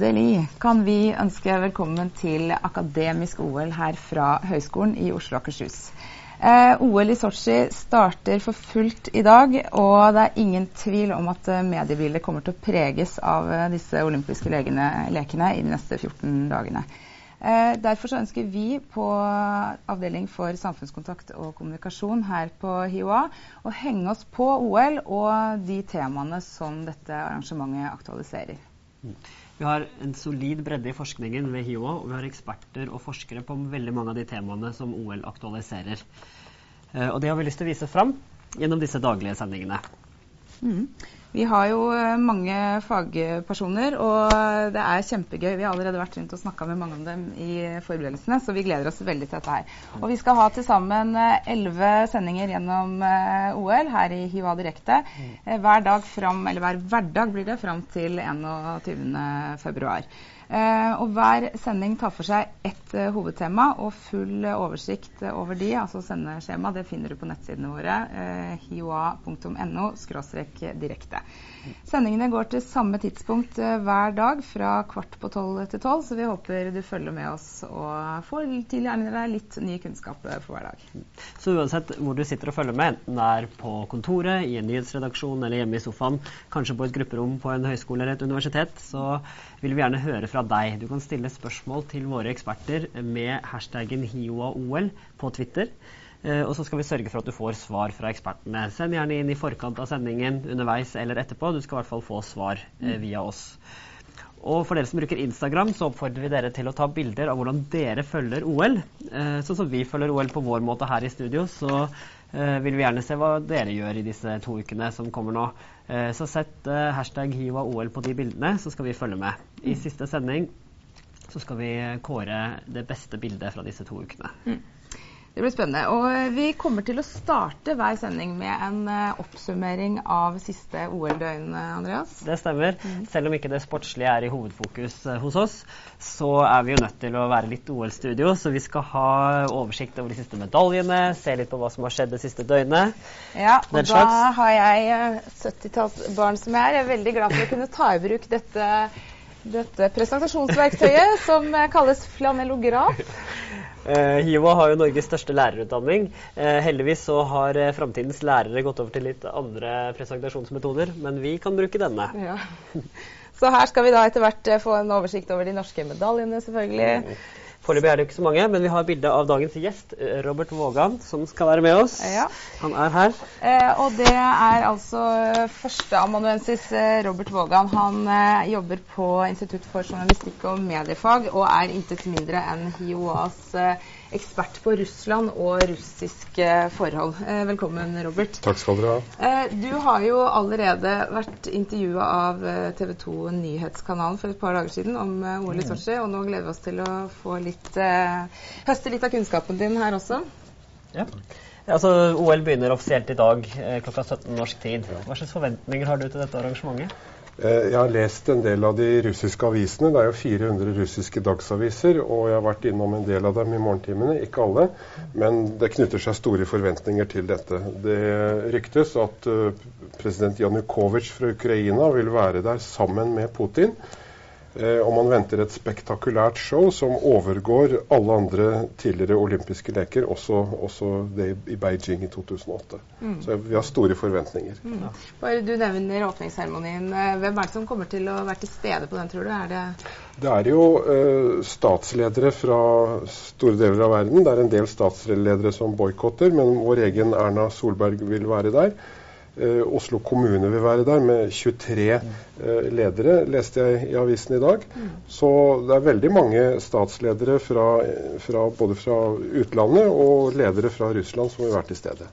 Endelig kan vi ønske velkommen til Akademisk OL her fra Høgskolen i Oslo og Akershus. OL i Sochi starter for fullt i dag, og det er ingen tvil om at mediebildet kommer til å preges av disse olympiske lekene i de neste 14 dagene. Derfor så ønsker vi på Avdeling for samfunnskontakt og kommunikasjon her på HiOA å henge oss på OL og de temaene som dette arrangementet aktualiserer. Vi har en solid bredde i forskningen ved HiOA, og vi har eksperter og forskere på veldig mange av de temaene som OL aktualiserer. Og det har vi lyst til å vise fram gjennom disse daglige sendingene. Vi har jo mange fagpersoner, og det er kjempegøy. Vi har allerede vært rundt og snakket med mange av dem i forberedelsene, så vi gleder oss veldig til dette her. Og vi skal ha til sammen 11 sendinger gjennom OL her i HiOA Direkte. Hver hverdag blir det fram til 21. februar. Og hver sending tar for seg ett hovedtema, og full oversikt over de, altså sendeskjema, det finner du på nettsidene våre, hioa.no/direkte. Sendingene går til samme tidspunkt hver dag fra 11:15 til 12, så vi håper du følger med oss og får tilgjerne deg litt ny kunnskap for hver dag. Så uansett hvor du sitter og følger med, enten er på kontoret, i en nyhetsredaksjon eller hjemme i sofaen, kanskje på et grupperom på en høyskole eller et universitet, så vil vi gjerne høre fra deg. Du kan stille spørsmål til våre eksperter med hashtaggen HiOAOL på Twitter. Og så skal vi sørge for at du får svar fra ekspertene. Send gjerne inn i forkant av sendingen, underveis eller etterpå. Du skal i hvert fall få svar via oss. Og for dere som bruker Instagram, så oppfordrer vi dere til å ta bilder av hvordan dere følger OL. Sånn som vi følger OL på vår måte her i studio, så vil vi gjerne se hva dere gjør i disse 2 ukene som kommer nå. Så sett hashtag HiOAOL på de bildene, så skal vi følge med. I siste sending så skal vi kåre det beste bildet fra disse 2 ukene. Det blir spennende, og vi kommer til å starte hver sending med en oppsummering av siste OL-døgn, Andreas. Det stemmer. Selv om ikke det sportslige er i hovedfokus hos oss, så er vi jo nødt til å være litt OL-studio, så vi skal ha oversikt over de siste medaljene, se litt på hva som har skjedd det siste døgnet. Ja, og da har jeg 70-tallsbarn som jeg er veldig glad for å kunne ta i bruk dette presentasjonsverktøyet som kalles flanellograf. HiOA har jo Norges største lærerutdanning. Heldigvis så har fremtidens lærere gått over til litt andre presentasjonsmetoder, men vi kan bruke denne. Ja. Så her skal vi da etter hvert få en oversikt over de norske medaljene, selvfølgelig. Foreløpig er det ikke så mange, men vi har bilde av dagens gjest, Robert Vågan, som skal være med oss. Ja. Han er her. Og det er altså førsteamanuensis Robert Vågan. Han jobber på Institutt for journalistikk og mediefag, og er intet mindre enn HiOAs ekspert på Russland og russiske forhold. Velkommen, Robert. Takk skal dere ha. Du har jo allerede vært intervjuet av TV 2 Nyhetskanalen for et par dager siden om OL i Sochi, og nå gleder vi oss til å få høste litt av kunnskapen din her også. Ja. Altså, OL begynner offisielt i dag klokka 17 norsk tid. Hva slags forventninger har du til dette arrangementet? Jeg har lest en del av de russiske avisene. Det er jo 400 russiske dagsaviser, og jeg har vært innom en del av dem i morgentimene, ikke alle. Men det knytter seg store forventninger til dette. Det ryktes at president Yanukovych fra Ukraina vil være der sammen med Putin. Og man venter et spektakulært show som overgår alle andre tidligere olympiske leker, også det i Beijing i 2008. Så vi har store forventninger. Bare du nevner åpningsseremonien. Hvem er det som kommer til å være til stede på den, tror du? Det er jo statsledere fra store deler av verden. Det er en del statsledere som boykotter, men vår egen Erna Solberg vil være der. Oslo kommune vil være der med 23 ledere, leste jeg i avisen i dag. Så det er veldig mange statsledere både fra utlandet og ledere fra Russland som vil være til stede.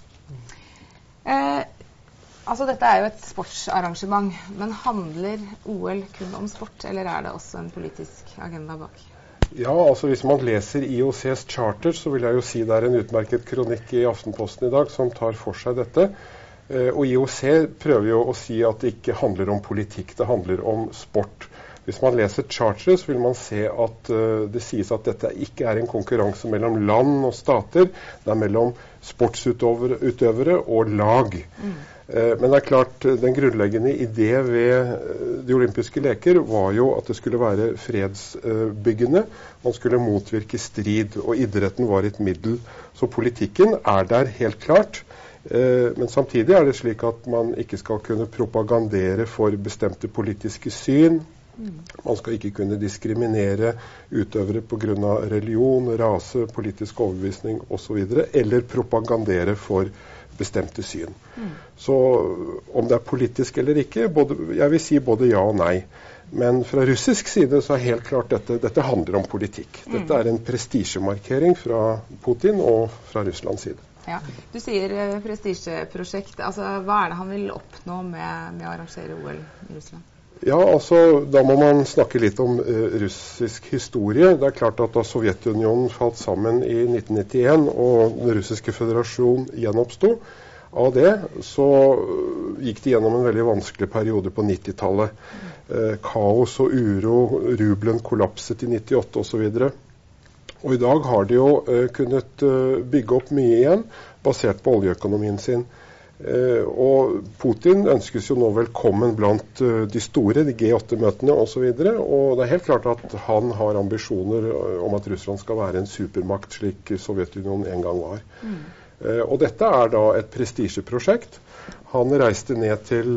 Altså dette er jo et sportsarrangement, men handler OL kun om sport, eller er det også en politisk agenda bak? Ja, altså hvis man leser IOCs charter, så vil jeg jo si det er en utmerket kronikk i Aftenposten i dag som tar for seg dette. Og IOC prøver jo å si at det ikke handler om politikk, det handler om sport. Hvis man leser charteret, så vil man se at det sies at dette ikke er en konkurranse mellom land og stater, det er mellom sportsutøvere og lag. Men det klart, den grunnleggende idé ved de olympiske leker var jo at det skulle være fredsbyggende, man skulle motvirke strid, og idretten var et middel. Så politikken der helt klart, men samtidig det slik at man ikke skal kunne propagandere for bestemte politiske syn. Man skal ikke kunne diskriminere utøvere på grunn av religion, rase, politisk overbevisning og så videre, eller propagandere for bestemte syn. Så om det politisk eller ikke, jeg vil si både ja og nei. Men fra russisk side så helt klart dette handler om politikk. Dette en prestisjemarkering fra Putin og fra Russlands side. Ja, du sier prestisjeprosjekt. Altså, hva det han vil oppnå med å arrangere OL i Russland? Ja, altså, da må man snakke litt om russisk historie. Det klart at da Sovjetunionen falt sammen i 1991 og den russiske føderasjon gjenoppstod, av det så gikk de gjennom en veldig vanskelig periode på 90-tallet. Kaos og uro, rubelen kollapset i 98 og så videre. Og i dag har de jo kunnet bygge opp mye igjen, basert på oljeøkonomien sin. Og Putin ønskes jo nå velkommen blant de store, de G8-møtene og så videre, og det helt klart at han har ambisjoner om at Russland skal være en supermakt slik Sovjetunionen en gang var. Og dette da et prestisjeprosjekt. Han reiste ned til,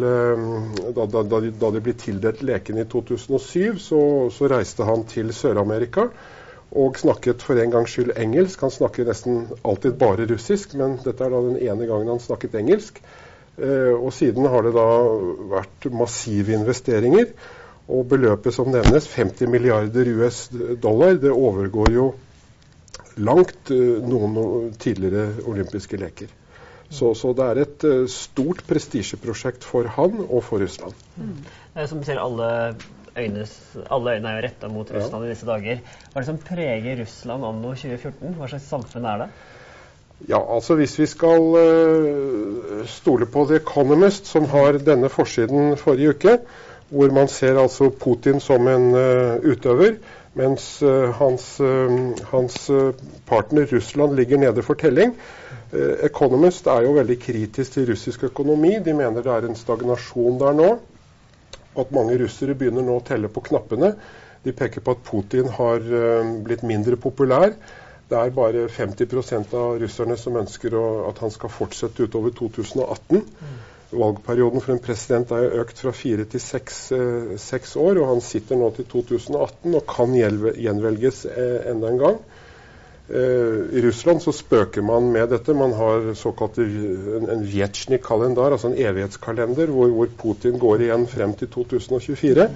da det ble tildelt leken i 2007, så reiste han til Sør-Amerika, og snakket for en gangs skyld engelsk. Han snakker nesten alltid bare russisk, men dette da den ene gangen han snakket engelsk. Og siden har det da vært massive investeringer, og beløpet som nevnes, 50 milliarder US-dollar, det overgår jo langt noen tidligere olympiske leker. Så det et stort prestisjeprosjekt for han og for Russland. Som du ser, alle øyne jo rettet mot Russland i disse dager. Hva det som preger Russland anno 2014? Hva slags samfunn det? Ja, altså hvis vi skal stole på The Economist, som har denne forsiden forrige uke, hvor man ser altså Putin som en utøver, mens hans partner Russland ligger nede for telling. Economist jo veldig kritisk til russisk økonomi. De mener det en stagnasjon der nå, at mange russere begynner nå å telle på knappene. De peker på at Putin har blitt mindre populær. Det bare 50% av russerne som ønsker at han skal fortsette utover 2018. Valgperioden for en president jo økt fra 4 til 6 år, og han sitter nå til 2018 og kan gjenvelges enda en gang. I Russland så spøker man med dette. Man har såkalt en Vjetsjnik-kalendar, altså en evighetskalender, hvor Putin går igjen frem til 2024.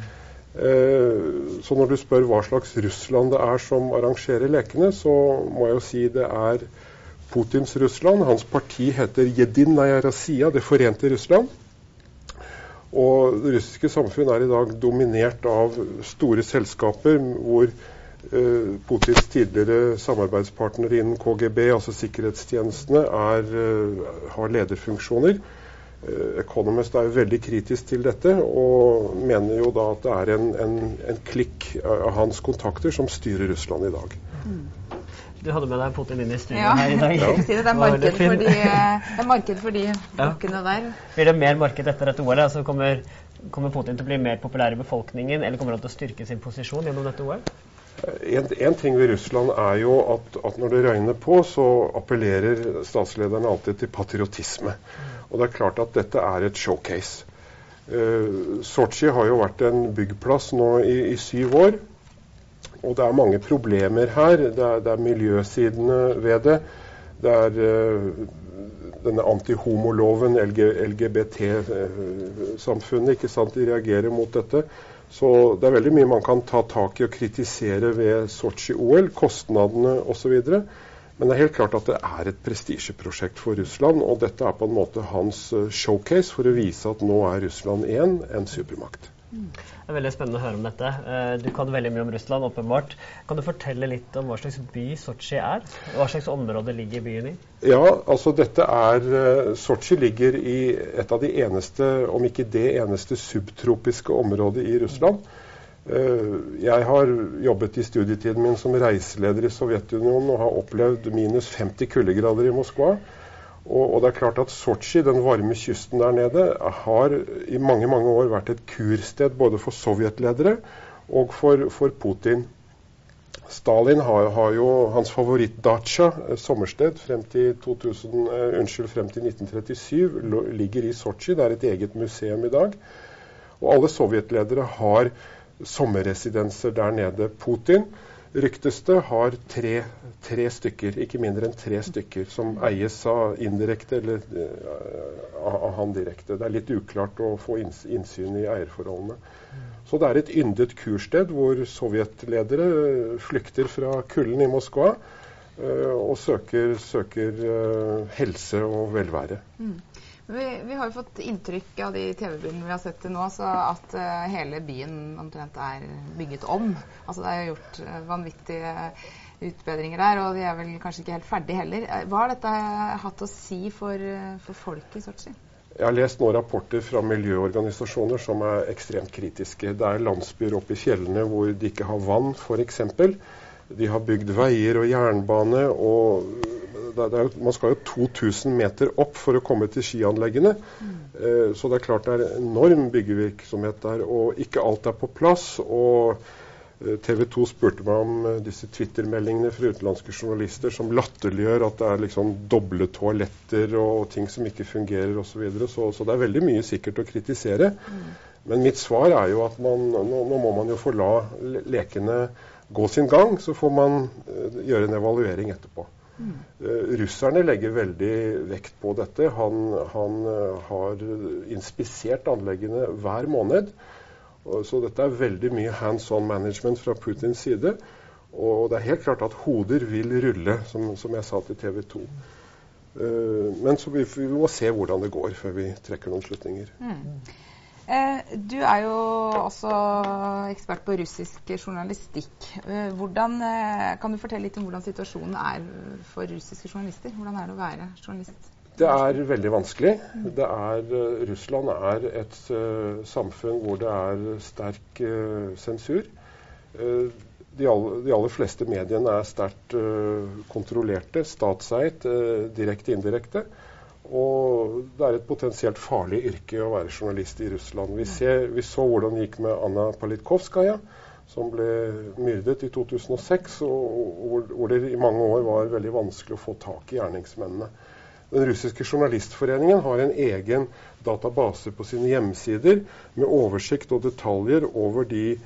Så når du spør hva slags Russland det som arrangerer lekene, så må jeg jo si det Putins Russland. Hans parti heter Jedinaya Rossiya, det forente Russland. Og det russiske samfunn i dag dominert av store selskaper, hvor Putins tidligere samarbeidspartnere innen KGB, altså sikkerhetstjenestene, har lederfunksjoner. Economist veldig kritisk til dette, og mener jo da at det en klikk av hans kontakter som styrer Russland i dag. Du hadde med deg Putin inn i studio her i dag. Ja, jeg si det marked for de blokkene der. Blir det mer marked etter dette OL? Altså kommer Putin til å bli mer populær i befolkningen, eller kommer han til å styrke sin posisjon gjennom dette OL? En ting ved Russland jo at når det regner på, så appellerer statslederne alltid til patriotisme. Og det klart at dette et showcase. Sotsji har jo vært en byggplass nå i 7 år, og det mange problemer her. Det miljøsidene ved det. Det denne anti-homoloven, LGBT-samfunnet, ikke sant, de reagerer mot dette. Så det veldig mye man kan ta tak i og kritisere ved Sotsji-OL, kostnadene og så videre. Men det helt klart at det et prestisjeprosjekt for Russland, og dette på en måte hans showcase for å vise at nå Russland en supermakt. Det veldig spennende å høre om dette. Du kan veldig mye om Russland, åpenbart. Kan du fortelle litt om hva slags by Sotsji Hva slags område ligger byen i? Ja, altså dette Sotsji ligger i et av de eneste, om ikke det eneste subtropiske området i Russland. Jeg har jobbet i studietiden min som reiseleder i Sovjetunionen og har opplevd minus 50 kuldegrader i Moskva. Og det klart at Sotsji, den varme kysten der nede, har i mange, mange år vært et kursted både for sovjetledere og for Putin. Stalin har jo hans favoritt-dacha, sommersted, frem til 1937, ligger i Sotsji. Det et eget museum i dag. Og alle sovjetledere har sommerresidenser der nede. Putin, ryktes det, har tre stykker, ikke mindre enn 3 stykker, som eies av indirekte eller av han direkte. Det litt uklart å få innsyn i eierforholdene. Så det et yndet kursted hvor sovjetledere flykter fra kulden i Moskva og søker helse og velvære. Vi har jo fått inntrykk av de TV-bildene vi har sett til nå, så at hele byen omtrent bygget om. Altså det jo gjort vanvittige utbedringer der, og de vel kanskje ikke helt ferdige heller. Hva har dette hatt å si for folk i Sotsji? Jeg har lest noen rapporter fra miljøorganisasjoner som ekstremt kritiske. Det landsbyer oppe i fjellene hvor de ikke har vann, for eksempel. De har bygd veier og jernbane, og man skal jo 2000 meter opp for å komme til skianleggene. Så det klart det enorm byggevirksomhet der, og ikke alt på plass. Og TV 2 spurte meg om disse Twitter-meldingene fra utenlandske journalister som latterliggjør at det liksom doble toaletter og ting som ikke fungerer og så videre. Så det veldig mye sikkert å kritisere. Men mitt svar jo at nå må man jo få la lekene gå sin gang, så får man gjøre en evaluering etterpå. Russerne legger veldig vekt på dette. Han har inspisert anleggene hver måned. Så dette veldig mye hands-on management fra Putins side. Og det helt klart at hoder vil rulle, som jeg sa til TV 2. Men så vi må se hvordan det går før vi trekker noen slutninger. Du jo også ekspert på russisk journalistikk. Kan du fortelle litt om hvordan situasjonen for russiske journalister? Hvordan det å være journalist? Det veldig vanskelig. Russland et samfunn hvor det sterk sensur. De aller fleste mediene sterkt kontrollerte, statseid, direkte, indirekte. Og det et potensielt farlig yrke å være journalist i Russland. Vi så hvordan det gikk med Anna Politkovskaja, som ble myrdet i 2006, og hvor det i mange år var veldig vanskelig å få tak i gjerningsmennene. Den russiske journalistforeningen har en egen database på sine hjemmesider med oversikt og detaljer over de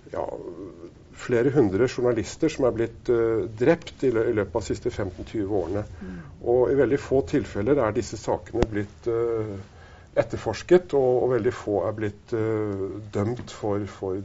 flere hundre journalister som blitt drept i løpet av de siste 15-20 årene. Og i veldig få tilfeller disse sakene blitt etterforsket, og veldig få blitt dømt for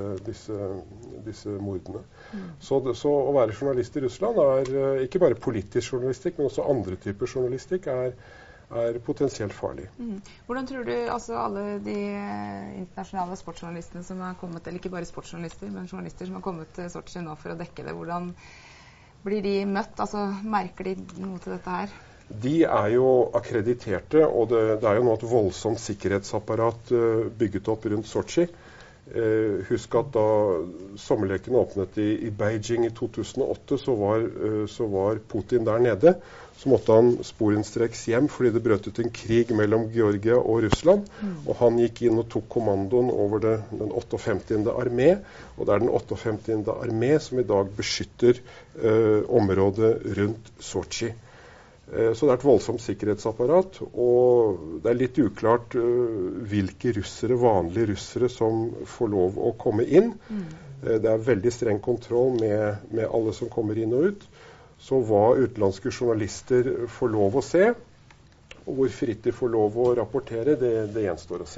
disse mordene. Så å være journalist i Russland ikke bare politisk journalistikk, men også andre typer journalistikk potensielt farlig. Hvordan tror du alle de internasjonale sportsjournalistene som har kommet, eller ikke bare sportsjournalister, men journalister som har kommet til Sotsji nå for å dekke det, hvordan blir de møtt? Merker de noe til dette her? De jo akkrediterte, og det jo nå et voldsomt sikkerhetsapparat bygget opp rundt Sotsji. Husk at da sommerlekene åpnet i Beijing i 2008, så var Putin der nede. Så måtte han sporenstreks hjem fordi det brøt ut en krig mellom Georgia og Russland. Og han gikk inn og tok kommandoen over den 58. armé. Og det den 58. armé som i dag beskytter området rundt Sotsji. Så det et voldsomt sikkerhetsapparat, og det litt uklart hvilke vanlige russere som får lov å komme inn. Det veldig streng kontroll med alle som kommer inn og ut. Så hva utenlandske journalister får lov å se, og hvor fritt de får lov å rapportere, det gjenstår å se.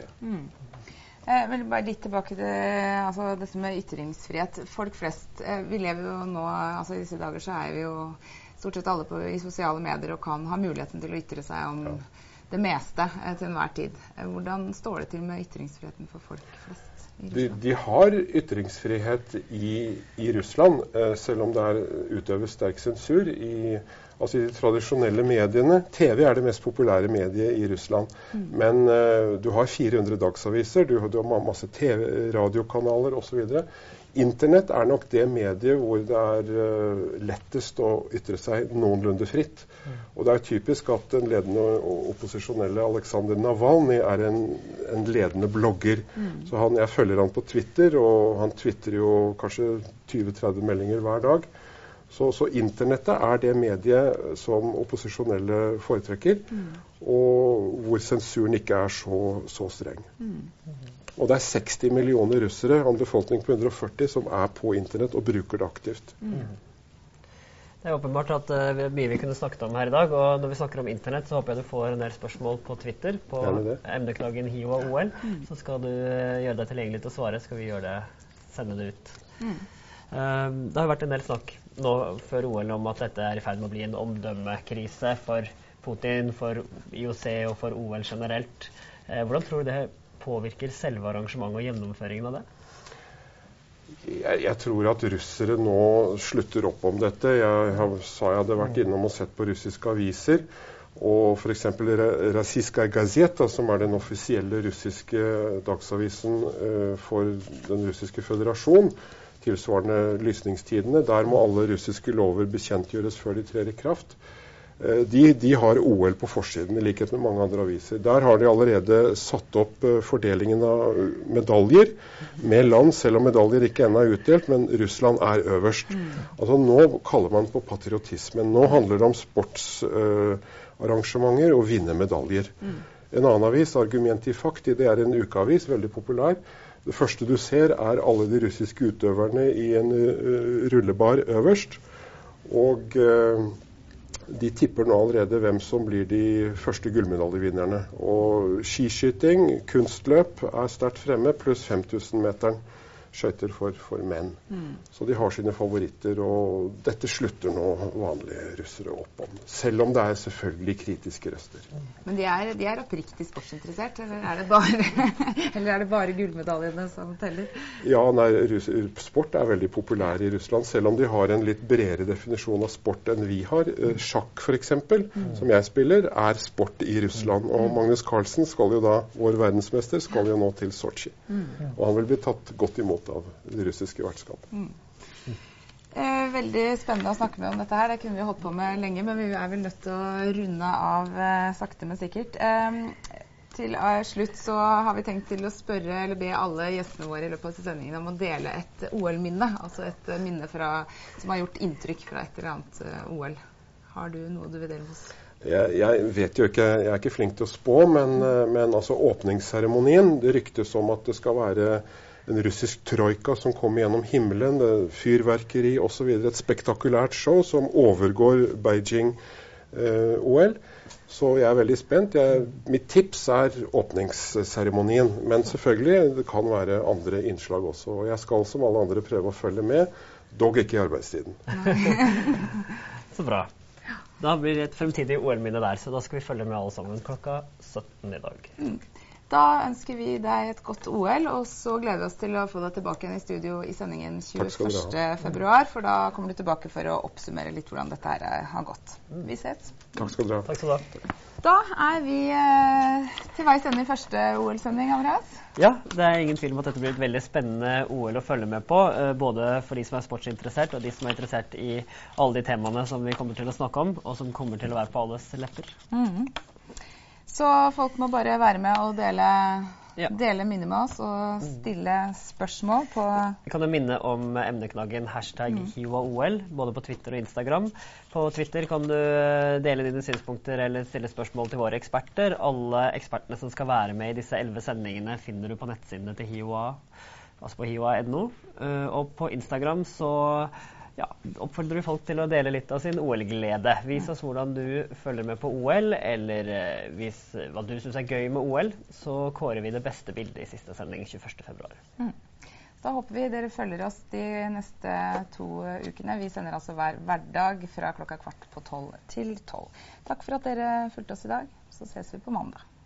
Men bare litt tilbake til dette med ytringsfrihet. Folk flest, vi lever jo nå, i disse dager så vi jo stort sett alle i sosiale medier og kan ha muligheten til å ytre seg om det meste til enhver tid. Hvordan står det til med ytringsfriheten for folk flest i Russland? De har ytringsfrihet i Russland, selv om det utøves sterk sensur i de tradisjonelle mediene. TV det mest populære mediet i Russland. Men du har 400 dagsaviser, du har masse TV, radiokanaler og så videre. Internett nok det mediet hvor det lettest å ytre seg noenlunde fritt. Og det typisk at den ledende opposisjonelle Alexander Navalny en ledende blogger. Så jeg følger han på Twitter, og han twittrer jo kanskje 20-30 meldinger hver dag. Så internettet det mediet som opposisjonelle foretrekker, og hvor sensuren ikke så streng. Og det 60 millioner russere, en befolkning på 140, som på internett og bruker det aktivt. Det åpenbart at mye vi kunne snakket om her i dag, og når vi snakker om internett, så håper jeg du får en del spørsmål på Twitter, på emneknaggen HiOA OL, så skal du gjøre deg tilgjengelig til å svare, skal vi sende det ut. Det har vært en del snakk nå før OL om at dette i ferd med å bli en omdømmekrise for Putin, for IOC og for OL generelt. Hvordan tror du det påvirker selve arrangementet og gjennomføringen av det? Jeg tror at russere nå slutter opp om dette. Jeg hadde vært innom og sett på russiske aviser, og for eksempel Rossijskaja Gazeta, som den offisielle russiske dagsavisen for den russiske føderasjon, tilsvarende lysningstidene, der må alle russiske lover bekjentgjøres før de trer i kraft. De har OL på forsiden, i likhet med mange andre aviser. Der har de allerede satt opp fordelingen av medaljer med land, selv om medaljer ikke ennå utdelt, men Russland øverst. Altså nå kaller man på patriotisme. Nå handler det om sportsarrangementer og vinne medaljer. En annen avis, Argument i Fakti, det en ukeavis, veldig populær. Det første du ser alle de russiske utøverne i en rullebar øverst, og de tipper nå allerede hvem som blir de første gullmedaljevinnerne. Og skiskyting, kunstløp sterkt fremme, pluss 5000 meteren skøyter for menn. Så de har sine favoritter, og dette slutter nå vanlige russere opp om. Selv om det selvfølgelig kritiske røster. Men de oppriktig sportsinteressert, eller det bare gullmedaljene som teller? Ja, sport veldig populær i Russland, selv om de har en litt bredere definisjon av sport enn vi har. Sjakk for eksempel, som jeg spiller, sport i Russland. Og Magnus Carlsen vår verdensmester, skal jo nå til Sochi. Og han vil bli tatt godt imot av det russiske vertskapet. Veldig spennende å snakke med om dette her. Det kunne vi holdt på med lenge, men vi vel nødt til å runde av sakte, men sikkert. Til slutt så har vi tenkt til å spørre eller be alle gjestene våre i løpet av sendingen om å dele et OL-minne, altså et minne som har gjort inntrykk fra et eller annet OL. Har du noe du vil dele med oss? Jeg vet jo ikke, jeg ikke flink til å spå, men altså åpningsseremonien, det ryktes om at det skal være en russisk troika som kommer gjennom himmelen, fyrverkeri og så videre, et spektakulært show som overgår Beijing-OL. Så jeg veldig spent. Mitt tips åpningsseremonien, men selvfølgelig det kan være andre innslag også. Og jeg skal som alle andre prøve å følge med, dog ikke i arbeidstiden. Så bra. Da blir det et fremtidig OL-minne der, så da skal vi følge med alle sammen klokka 17 i dag. Da ønsker vi deg et godt OL, og så gleder vi oss til å få deg tilbake igjen i studio i sendingen 21. februar, for da kommer du tilbake for å oppsummere litt hvordan dette her har gått. Vi ses. Takk skal du ha. Takk skal du ha. Da vi til veis ende i første OL-sending, Andreas. Ja, det ingen tvil om at dette blir et veldig spennende OL å følge med på, både for de som sportsinteressert og de som interessert i alle de temaene som vi kommer til å snakke om, og som kommer til å være på alles lepper. Så folk må bare være med og dele minner med oss og stille spørsmål på... Vi kan jo minne om emneknaggen #HiOAOL, både på Twitter og Instagram. På Twitter kan du dele dine synspunkter eller stille spørsmål til våre eksperter. Alle ekspertene som skal være med i disse 11 sendingene finner du på nettsidene til HiOA, altså på HiOA.no. Og på Instagram så... oppfordrer vi folk til å dele litt av sin OL-glede. Vis oss hvordan du følger med på OL, eller vis hva du synes gøy med OL, så kårer vi det beste bildet i siste sending 21. februar. Da håper vi dere følger oss de neste 2 ukene. Vi sender altså hver hverdag fra klokka 11:15 til 12. Takk for at dere fulgte oss i dag, så ses vi på mandag.